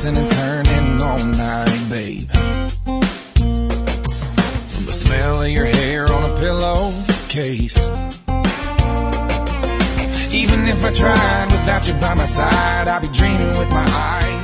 tossing and turning all night, babe. From the smell of your hair on a pillowcase. Even if I tried without you by my side, I'd be dreaming with my eyes